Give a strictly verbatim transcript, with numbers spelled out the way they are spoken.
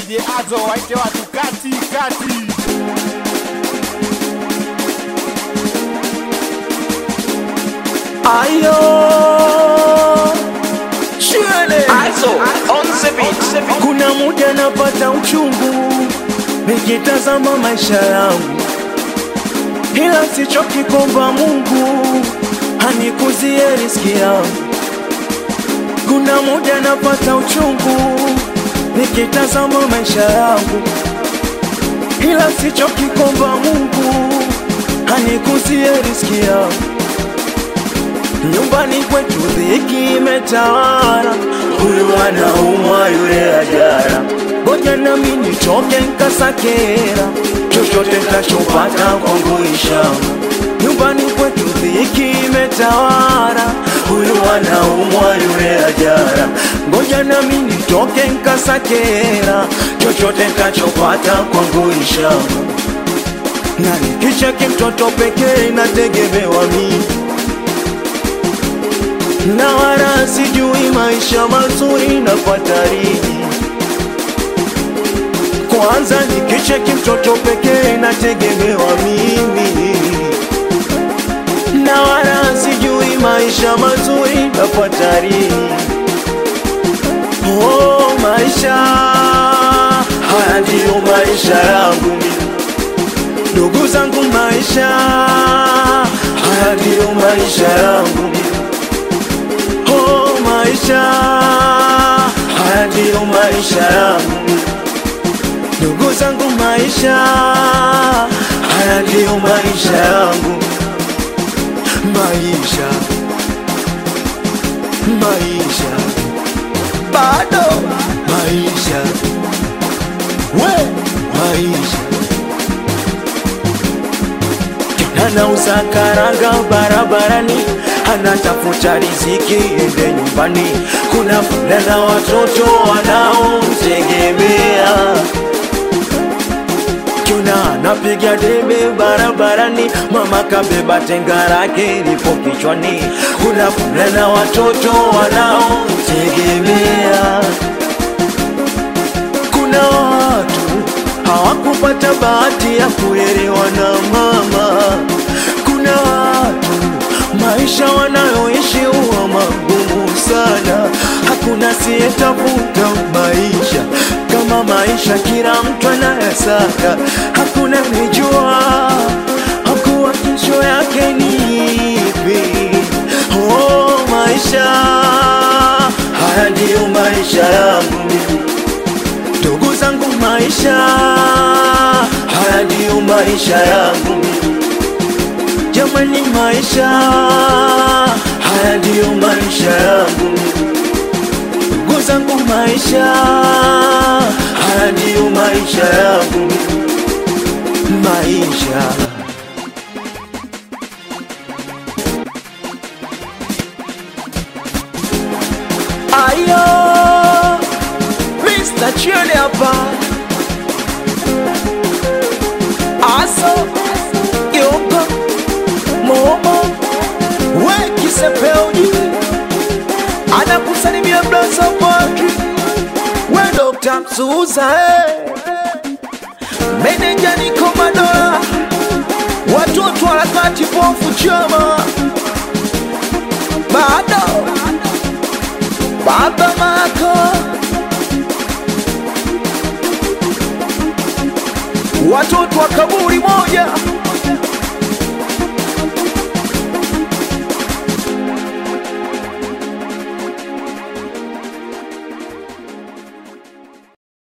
D J Azo waite watu kati kati. Ayo Shwele Azo on the beat. Kuna muda napata uchungu nikitazama maisha yangu, ila sichoki kuomba Mungu hanikuzie riziki yangu. Kuna muda napata uchungu nikitazama maisha yangu, ila sichoki kuomba Mungu hanikuzie riziki yangu. Nyumbani kwetu dhiki imetawala, huyu anaumwa yule ajara. Ngoja nami nitoke nkasakera, chochote tachopata kwangu ishama. Nyumbani kwetu dhiki imetawala, huyu anaumwa yule ajara. Ngoja nami nitoke nkasakera, chochote tachopata kwangu ishama. Na nikicheki mtoto pekee nategemewa mimi, na wala sijui maisha mazuri napata lini. Kwanza nikicheki mtoto pekee nategemewa mimi, na wala sijui maisha mazuri napata lini. Oh, maisha haya ndiyo maisha yangu mimi, ndugu zangu, maisha haya ndiyo maisha yangu mimi. Oh, maisha haya ndiyo maisha yangu, ndugu zangu, maisha haya ndiyo maisha yangu. Maisha, maisha, bado maisha, we maisha. Anauza karanga barabarani, anatafuta riziki ende nyumbani. Kuna fulana watoto wanaomtegemea, kuna anapiga debe barabarani, mama kabeba tenga lake lipo kichwani. Kuna fulana watoto wanaomtegemea. Kuna watu hawakupata bahati ya kulelewa na mama. Kuna watu maisha wanayoishi huwa magumu sana. Hakuna siyetafuta maisha kama maisha, kila mtu anayasaka. Hakuna nijua hakuwa kesho yake ni ipi. Oh, maisha haya ndiyo maisha yangu mimi, ndugu zangu, maisha haya ndiyo maisha yangu mimi. Jamani, maisha haya ndiyo maisha yangu mimi, ndugu zangu, maisha haya ndiyo maisha yangu mimi. Maisha ayo Mister Chile hapa, Aso Yoko Momo we Kisepeoni, anakusalimia Blaza Patri, we Doctor Msuza, hey. Meneja ni Komadola, watoto harakati pofu chama, bado Baba Mako, watoto wa kaburi moja.